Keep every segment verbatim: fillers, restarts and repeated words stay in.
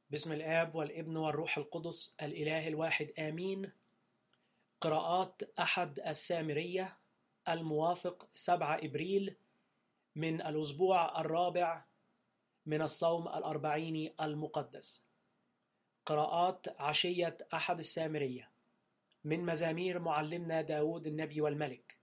باسم الآب والابن والروح القدس الإله الواحد آمين. قراءات أحد السامرية الموافق سبعة إبريل من الأسبوع الرابع من الصوم الأربعيني المقدس. قراءات عشية أحد السامرية من مزامير معلمنا داود النبي والملك.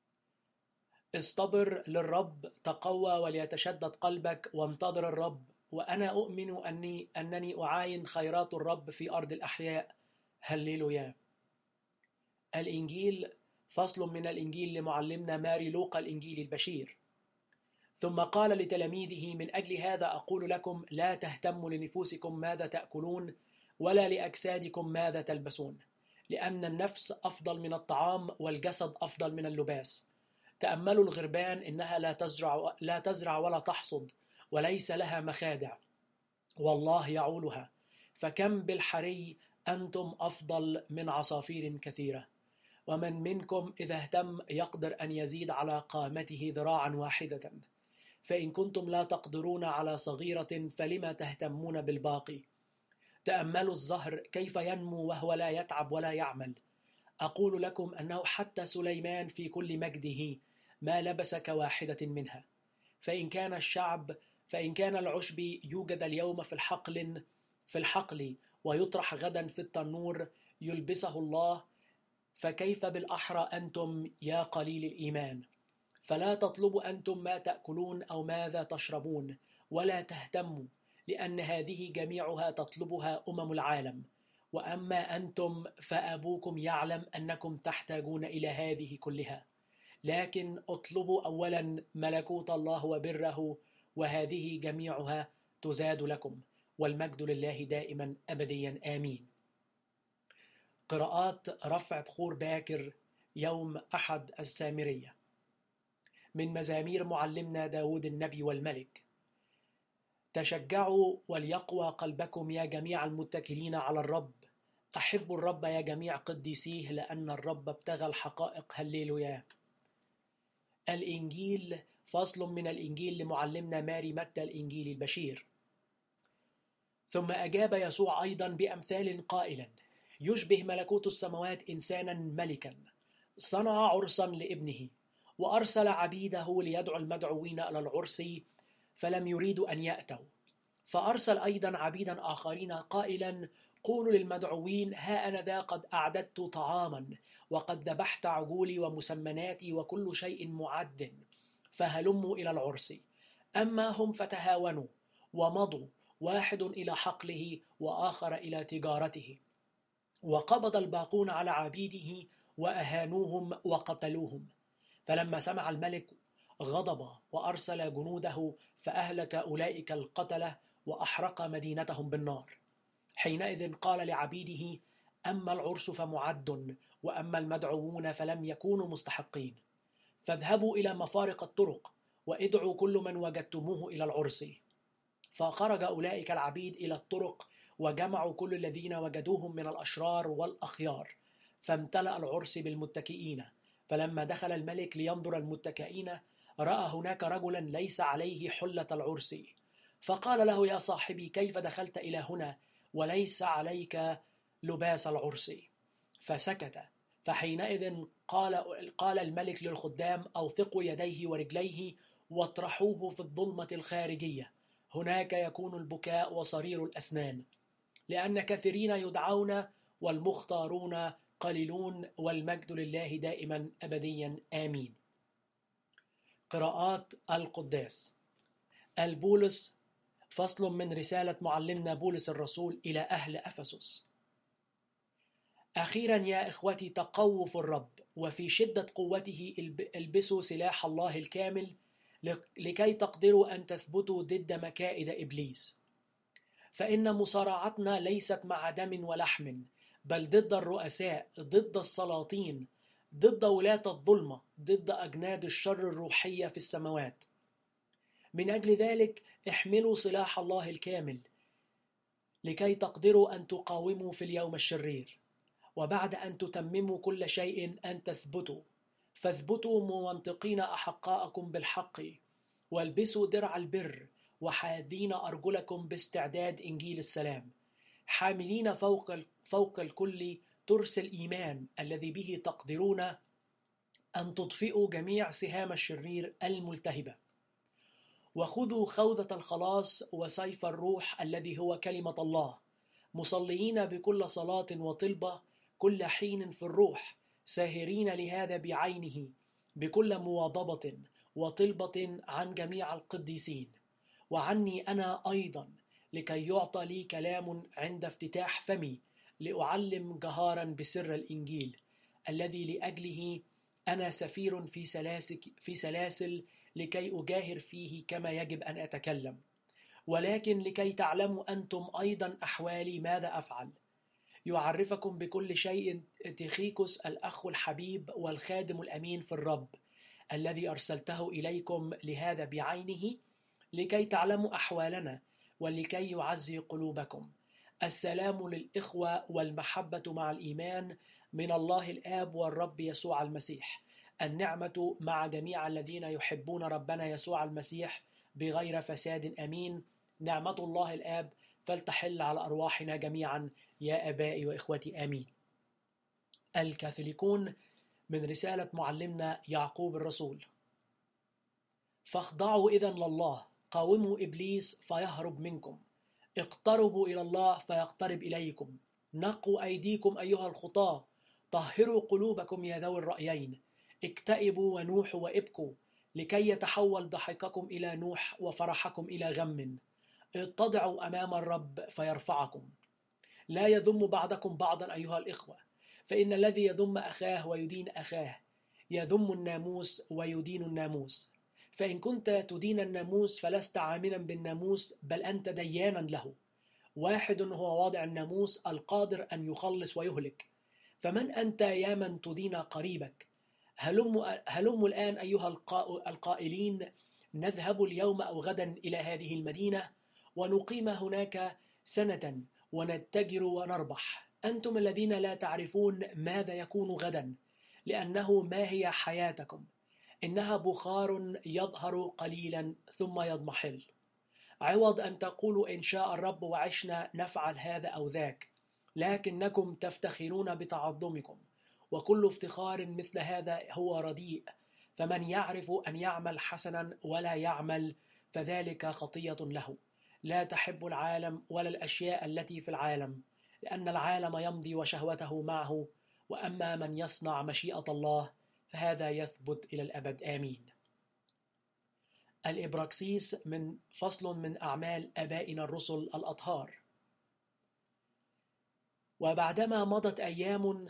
اصطبر للرب، تقوى وليتشدد قلبك، وانتظر الرب. وأنا أؤمن أني أنني أعاين خيرات الرب في أرض الأحياء. هللويا. الإنجيل فصل من الإنجيل لمعلمنا ماري لوقا الإنجيل البشير. ثم قال لتلاميذه: من أجل هذا أقول لكم، لا تهتموا لنفوسكم ماذا تأكلون، ولا لأجسادكم ماذا تلبسون، لأن النفس أفضل من الطعام، والجسد أفضل من اللباس. تأملوا الغربان، إنها لا تزرع لا تزرع ولا تحصد، وليس لها مخادع، والله يعولها. فكم بالحري أنتم أفضل من عصافير كثيرة. ومن منكم إذا اهتم يقدر أن يزيد على قامته ذراعا واحدة. فإن كنتم لا تقدرون على صغيرة، فلما تهتمون بالباقي؟ تأملوا الزهر كيف ينمو وهو لا يتعب ولا يعمل. أقول لكم أنه حتى سليمان في كل مجده ما لبس كواحدة منها. فإن كان الشعب فإن كان العشب يوجد اليوم في الحقل في الحقل ويطرح غدا في التنور يلبسه الله، فكيف بالأحرى أنتم يا قليل الإيمان؟ فلا تطلبوا أنتم ما تأكلون أو ماذا تشربون، ولا تهتموا، لأن هذه جميعها تطلبها أمم العالم. وأما أنتم فأبوكم يعلم أنكم تحتاجون إلى هذه كلها. لكن اطلبوا أولا ملكوت الله وبره، وهذه جميعها تزاد لكم. والمجد لله دائما أبديا آمين. قراءات رفع بخور باكر يوم أحد السامرية من مزامير معلمنا داود النبي والملك. تشجعوا وليقوى قلبكم يا جميع المتكلين على الرب. أحبوا الرب يا جميع قديسيه، لأن الرب ابتغى الحقائق. هللويا. الإنجيل فصل من الإنجيل لمعلمنا ماري متى الإنجيل البشير. ثم أجاب يسوع أيضا بأمثال قائلا: يشبه ملكوت السماوات إنسانا ملكا صنع عرسا لابنه، وأرسل عبيده ليدعو المدعوين إلى العرس، فلم يريدوا أن يأتوا. فأرسل أيضا عبيدا آخرين قائلا: قولوا للمدعوين: ها أنا ذا قد أعددت طعاما، وقد ذبحت عجولي ومسمناتي، وكل شيء معد، فهلموا إلى العرس. أما هم فتهاونوا ومضوا، واحد إلى حقله وآخر إلى تجارته. وقبض الباقون على عبيده وأهانوهم وقتلوهم. فلما سمع الملك غضب، وأرسل جنوده فأهلك أولئك القتلة، وأحرق مدينتهم بالنار. حينئذ قال لعبيده: أما العرس فمعد، وأما المدعوون فلم يكونوا مستحقين. فاذهبوا إلى مفارق الطرق، وادعوا كل من وجدتموه إلى العرس. فخرج أولئك العبيد إلى الطرق، وجمعوا كل الذين وجدوهم من الأشرار والأخيار، فامتلأ العرس بالمتكئين. فلما دخل الملك لينظر المتكئين، رأى هناك رجلا ليس عليه حلة العرس. فقال له: يا صاحبي، كيف دخلت إلى هنا وليس عليك لباس العرس؟ فسكت. فحينئذ قال قال الملك للخدام: أوثقوا يديه ورجليه واطرحوه في الظلمة الخارجية، هناك يكون البكاء وصرير الأسنان، لأن كثيرين يدعون والمختارون قليلون. والمجد لله دائما أبديا آمين. قراءات القداس. البولس فصل من رسالة معلمنا بولس الرسول إلى أهل أفسس. أخيرا يا إخوتي، تقووا في الرب، وفي شدة قوته البسوا سلاح الله الكامل، لكي تقدروا أن تثبتوا ضد مكائد إبليس. فإن مصارعتنا ليست مع دم ولحم، بل ضد الرؤساء، ضد السلاطين، ضد ولاة الظلمة، ضد أجناد الشر الروحية في السماوات. من أجل ذلك احملوا سلاح الله الكامل، لكي تقدروا أن تقاوموا في اليوم الشرير، وبعد أن تتمموا كل شيء أن تثبتوا. فاثبتوا ممنطقين أحقاءكم بالحق، والبسوا درع البر، وحاذين أرجلكم باستعداد إنجيل السلام، حاملين فوق فوق الكل ترس الإيمان الذي به تقدرون أن تطفئوا جميع سهام الشرير الملتهبة. وخذوا خوذة الخلاص وسيف الروح الذي هو كلمة الله، مصلين بكل صلاة وطلبة كل حين في الروح، ساهرين لهذا بعينه بكل مواظبة وطلبة عن جميع القديسين، وعني أنا أيضا، لكي يعطى لي كلام عند افتتاح فمي لأعلم جهارا بسر الإنجيل الذي لأجله أنا سفير في سلاسل, في سلاسل لكي أجاهر فيه كما يجب أن أتكلم. ولكن لكي تعلموا أنتم أيضا أحوالي ماذا أفعل، يعرفكم بكل شيء تيخيكوس الأخ الحبيب والخادم الأمين في الرب، الذي أرسلته إليكم لهذا بعينه، لكي تعلموا أحوالنا ولكي يعزي قلوبكم. السلام للإخوة والمحبة مع الإيمان من الله الآب والرب يسوع المسيح. النعمة مع جميع الذين يحبون ربنا يسوع المسيح بغير فساد. أمين. نعمة الله الآب فلتحل على أرواحنا جميعا يا آبائي وإخوتي. آمين. الكاثوليكون من رسالة معلمنا يعقوب الرسول. فاخضعوا إذن لله، قاوموا إبليس فيهرب منكم، اقتربوا إلى الله فيقترب إليكم، نقوا أيديكم أيها الخطاة، طهروا قلوبكم يا ذوي الرأيين، اكتئبوا ونوحوا وابكوا، لكي يتحول ضحككم إلى نوح وفرحكم إلى غم. اتضعوا أمام الرب فيرفعكم. لا يذم بعضكم بعضا أيها الإخوة، فإن الذي يذم أخاه ويدين أخاه يذم الناموس ويدين الناموس. فإن كنت تدين الناموس فلست عاملا بالناموس، بل أنت ديانا له. واحد هو واضع الناموس القادر أن يخلص ويهلك. فمن أنت يا من تدين قريبك؟ هلم, هلم الآن أيها القائلين نذهب اليوم أو غدا إلى هذه المدينة ونقيم هناك سنة ونتجر ونربح. أنتم الذين لا تعرفون ماذا يكون غدا، لأنه ما هي حياتكم؟ إنها بخار يظهر قليلا ثم يضمحل. عوض أن تقولوا إن شاء الرب وعشنا نفعل هذا أو ذاك، لكنكم تفتخرون بتعظمكم، وكل افتخار مثل هذا هو رديء. فمن يعرف أن يعمل حسنا ولا يعمل فذلك خطية له. لا تحب العالم ولا الأشياء التي في العالم، لأن العالم يمضي وشهوته معه، وأما من يصنع مشيئة الله فهذا يثبت إلى الأبد. آمين. الإبراكسيس من فصل من أعمال آبائنا الرسل الأطهار. وبعدما مضت أيام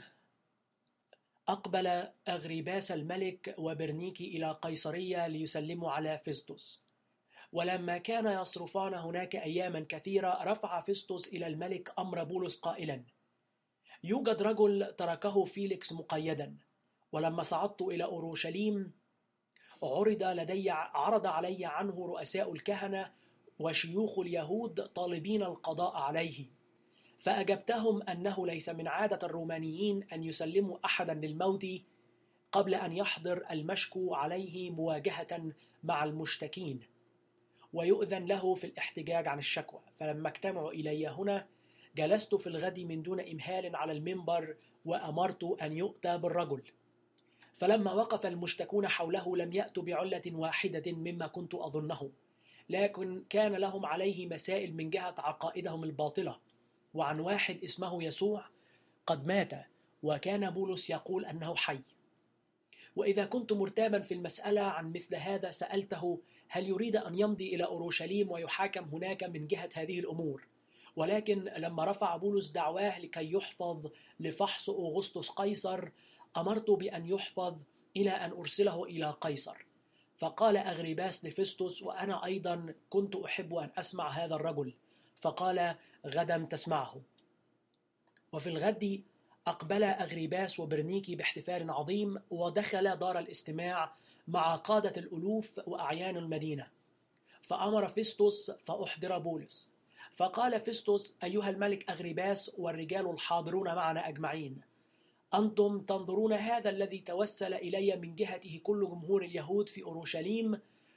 أقبل أغريباس الملك وبرنيكي إلى قيصرية ليسلموا على فيستوس. ولما كان يصرفان هناك أياما كثيرة رفع فيستوس إلى الملك أمر بولس قائلا: يوجد رجل تركه فيليكس مقيدا، ولما صعدت إلى أورشليم عرض لدي عرض علي عنه رؤساء الكهنة وشيوخ اليهود طالبين القضاء عليه، فأجبتهم أنه ليس من عادة الرومانيين أن يسلموا أحدا للموت قبل أن يحضر المشكو عليه مواجهة مع المشتكين ويؤذن له في الاحتجاج عن الشكوى. فلما اجتمعوا إلي هنا جلست في الغد من دون إمهال على المنبر وأمرت أن يؤتى بالرجل. فلما وقف المشتكون حوله لم يأتوا بعلة واحدة مما كنت أظنه، لكن كان لهم عليه مسائل من جهة عقائدهم الباطلة، وعن واحد اسمه يسوع قد مات، وكان بولس يقول أنه حي. وإذا كنت مرتابا في المسألة عن مثل هذا سألته هل يريد أن يمضي إلى أورشليم ويحاكم هناك من جهة هذه الأمور. ولكن لما رفع بولس دعواه لكي يحفظ لفحص أغسطس قيصر أمرت بأن يحفظ إلى أن أرسله إلى قيصر. فقال أغريباس لفيستوس: وأنا أيضا كنت أحب أن أسمع هذا الرجل. فقال: غدا تسمعه. وفي الغد أقبل أغريباس وبرنيكي باحتفال عظيم، ودخل دار الاستماع مع قادة الألوف وأعيان المدينة. فأمر فيستوس فأحضر بولس. فقال فيستوس: أيها الملك أغريباس والرجال الحاضرون معنا أجمعين، أنتم تنظرون هذا الذي توسل إلي من جهته كل جمهور اليهود في أورشليم،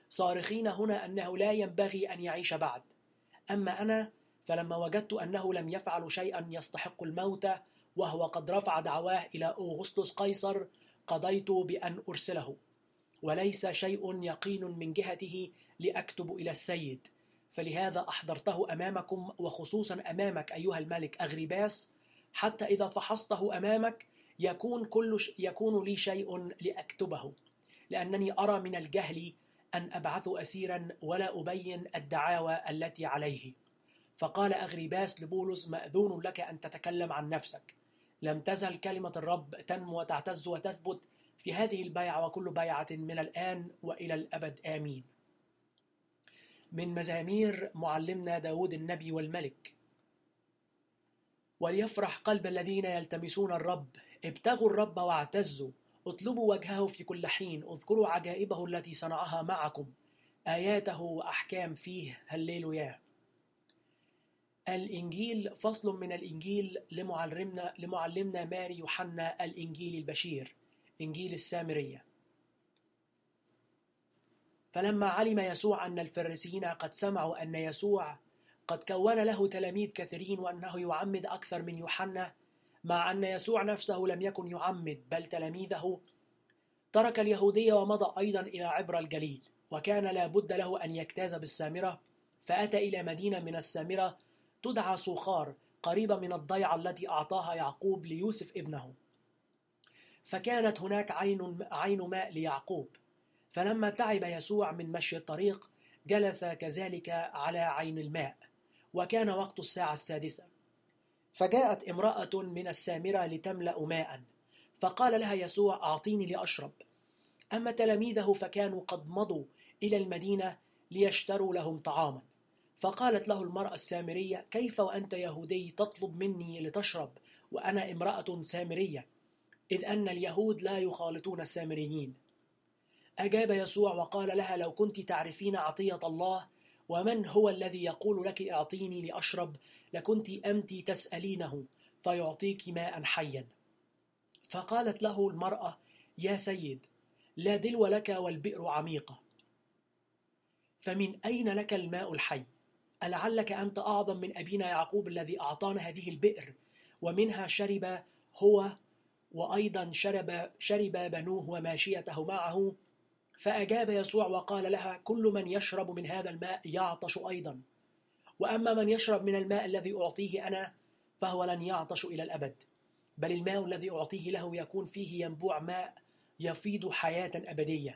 صارخين هنا أنه لا ينبغي أن يعيش بعد. أما أنا فلما وجدت أنه لم يفعل شيئا يستحق الموت وهو قد رفع دعواه إلى أوغسطس قيصر، قضيت بأن أرسله، وليس شيء يقين من جهته لأكتب إلى السيد، فلهذا أحضرته أمامكم، وخصوصا أمامك أيها الملك أغريباس، حتى إذا فحصته أمامك يكون, كل ش... يكون لي شيء لأكتبه، لأنني أرى من الجهل أن أبعث أسيرا ولا أبين الدعاوى التي عليه. فقال أغريباس لبولس: مأذون لك أن تتكلم عن نفسك، لم تزل كلمة الرب تنمو وتعتز وتثبت في هذه البيعة وكل بيعة من الآن وإلى الأبد آمين. من مزامير معلمنا داود النبي والملك. وليفرح قلب الذين يلتمسون الرب، ابتغوا الرب واعتزوا، اطلبوا وجهه في كل حين، اذكروا عجائبه التي صنعها معكم، آياته وأحكام فيه، هللويا. الإنجيل فصل من الإنجيل لمعلمنا, لمعلمنا ماري يوحنا الإنجيل البشير، إنجيل السامرية. فلما علم يسوع أن الفريسيين قد سمعوا أن يسوع قد كون له تلاميذ كثيرين وأنه يعمد أكثر من يوحنا، مع أن يسوع نفسه لم يكن يعمد بل تلاميذه، ترك اليهودية ومضى أيضا إلى عبر الجليل، وكان لا بد له أن يجتاز بالسامرة، فأتى إلى مدينة من السامرة تدعى سوخار، قريبة من الضيعة التي أعطاها يعقوب ليوسف ابنه. فكانت هناك عين, عين ماء ليعقوب. فلما تعب يسوع من مشي الطريق جلس كذلك على عين الماء، وكان وقت الساعة السادسة. فجاءت امرأة من السامرة لتملأ ماء، فقال لها يسوع: أعطيني لأشرب. أما تلاميذه فكانوا قد مضوا إلى المدينة ليشتروا لهم طعاما. فقالت له المرأة السامرية: كيف وأنت يهودي تطلب مني لتشرب وأنا امرأة سامرية؟ إذ أن اليهود لا يخالطون السامريين. أجاب يسوع وقال لها: لو كنت تعرفين عطية الله ومن هو الذي يقول لك أعطيني لأشرب لكنت أنت تسألينه فيعطيك ماء حيا. فقالت له المرأة: يا سيد، لا دلو لك والبئر عميقة، فمن أين لك الماء الحي؟ ألعلك أنت أعظم من أبينا يعقوب الذي أعطانا هذه البئر ومنها شرب هو وأيضا شرب, شرب بنوه وماشيته معه؟ فأجاب يسوع وقال لها: كل من يشرب من هذا الماء يعطش أيضا، وأما من يشرب من الماء الذي أعطيه أنا فهو لن يعطش إلى الأبد، بل الماء الذي أعطيه له يكون فيه ينبوع ماء يفيض حياة أبدية.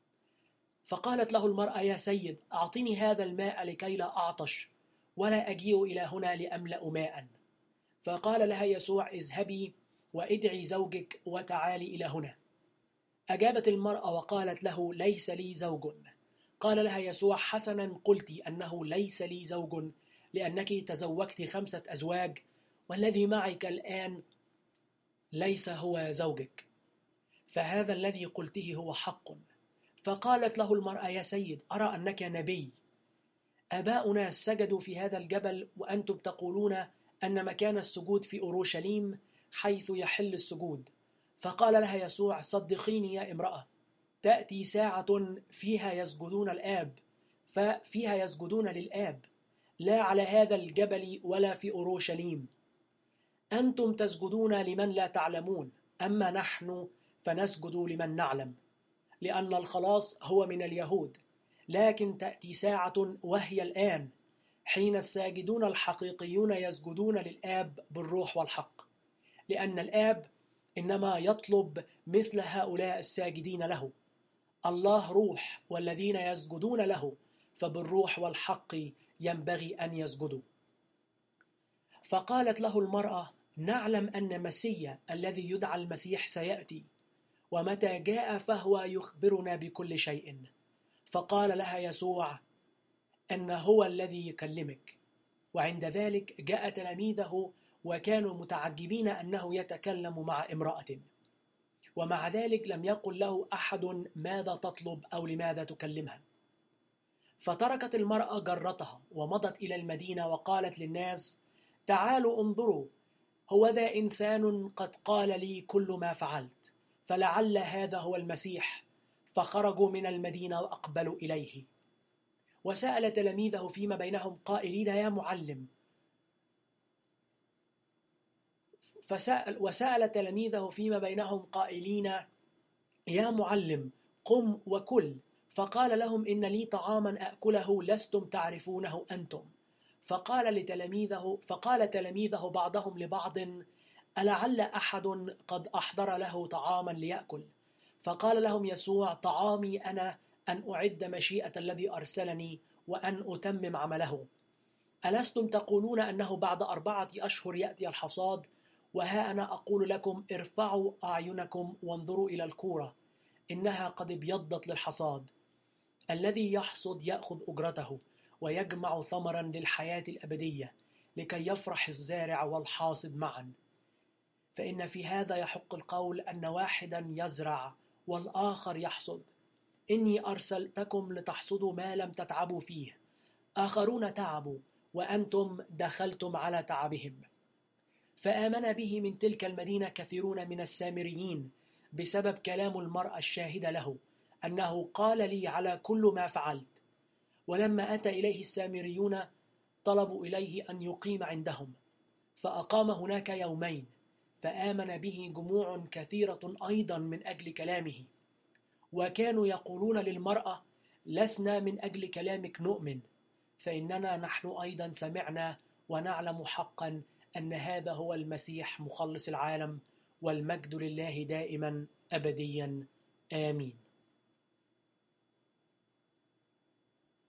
فقالت له المرأة: يا سيد، أعطني هذا الماء لكي لا أعطش ولا أجيء إلى هنا لأملأ ماء. فقال لها يسوع: اذهبي وادعي زوجك وتعالي إلى هنا. أجابت المرأة وقالت له: ليس لي زوج. قال لها يسوع: حسنا قلت أنه ليس لي زوج، لأنك تزوجت خمسة أزواج والذي معك الآن ليس هو زوجك، فهذا الذي قلته هو حق. فقالت له المرأة: يا سيد، أرى أنك نبي. آباؤنا سجدوا في هذا الجبل وأنتم تقولون أن مكان السجود في أورشليم حيث يحل السجود. فقال لها يسوع: صدقيني يا امرأة، تأتي ساعة فيها يسجدون الآب ففيها يسجدون للآب، لا على هذا الجبل ولا في أورشليم. أنتم تسجدون لمن لا تعلمون، أما نحن فنسجد لمن نعلم، لأن الخلاص هو من اليهود. لكن تأتي ساعة وهي الآن حين الساجدون الحقيقيون يسجدون للآب بالروح والحق، لأن الآب إنما يطلب مثل هؤلاء الساجدين له. الله روح، والذين يسجدون له فبالروح والحق ينبغي أن يسجدوا. فقالت له المرأة: نعلم أن مسيا الذي يدعى المسيح سيأتي، ومتى جاء فهو يخبرنا بكل شيء. فقال لها يسوع: أن هو الذي يكلمك. وعند ذلك جاء تلاميذه وكانوا متعجبين أنه يتكلم مع امرأة، ومع ذلك لم يقل له أحد ماذا تطلب أو لماذا تكلمها. فتركت المرأة جرتها ومضت إلى المدينة وقالت للناس: تعالوا انظروا، هو ذا إنسان قد قال لي كل ما فعلت، فلعل هذا هو المسيح. فخرجوا من المدينة وأقبلوا إليه. وسأل تلاميذه فيما بينهم قائلين: يا معلم. فسأل وسأل تلاميذه فيما بينهم قائلين: يا معلم، قم وكل. فقال لهم: إن لي طعاما أأكله لستم تعرفونه أنتم. فقال لتلاميذه فقال تلاميذه بعضهم لبعض: ألعل أحد قد أحضر له طعاما ليأكل؟ فقال لهم يسوع: طعامي أنا أن أعد مشيئة الذي أرسلني وأن أتمم عمله. ألستم تقولون أنه بعد أربعة أشهر يأتي الحصاد؟ وها أنا أقول لكم: ارفعوا أعينكم وانظروا إلى الكورة، إنها قد ابيضت للحصاد. الذي يحصد يأخذ أجرته ويجمع ثمرا للحياة الأبدية، لكي يفرح الزارع والحاصد معا. فإن في هذا يحق القول أن واحدا يزرع والآخر يحصد. إني أرسلتكم لتحصدوا ما لم تتعبوا فيه. آخرون تعبوا وأنتم دخلتم على تعبهم. فآمن به من تلك المدينة كثيرون من السامريين بسبب كلام المرأة الشاهدة له أنه قال لي على كل ما فعلت. ولما أتى إليه السامريون طلبوا إليه أن يقيم عندهم، فأقام هناك يومين. فآمن به جموع كثيرة أيضا من أجل كلامه، وكانوا يقولون للمرأة: لسنا من أجل كلامك نؤمن، فإننا نحن أيضا سمعنا ونعلم حقا أن هذا هو المسيح مخلص العالم، والمجد لله دائما أبديا آمين.